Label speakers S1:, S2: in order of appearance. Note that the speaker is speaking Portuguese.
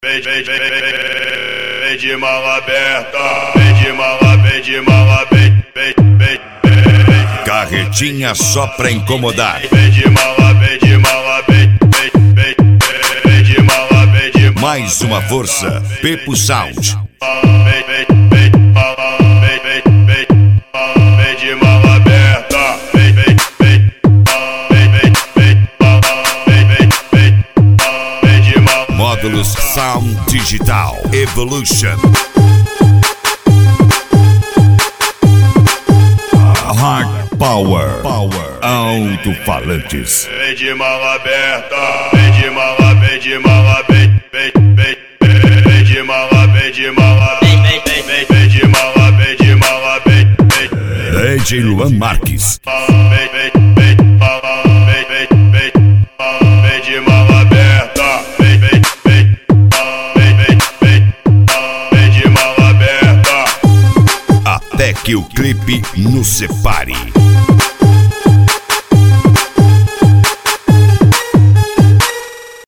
S1: Vem de mala aberta, vem de mala, vem de mala, vem.
S2: Carretinha só pra incomodar.
S1: Vem de mala, vem de mala, vem de mala, vem de mala.
S2: Mais uma força, Pepo Sound.
S1: Vem de mala aberta, vem de mala.
S2: Módulos Sound Digital Evolution. Hard Power. Alto-falantes.
S1: Vem de mala aberta, vem de mala, vem de mala, vem de mala, vem de mala, vem de mala, vem de mala, vem.
S2: DJ Luan Marques.
S1: Vem de mala aberta, vem de mala aberta.
S2: Até que o clipe nos separe.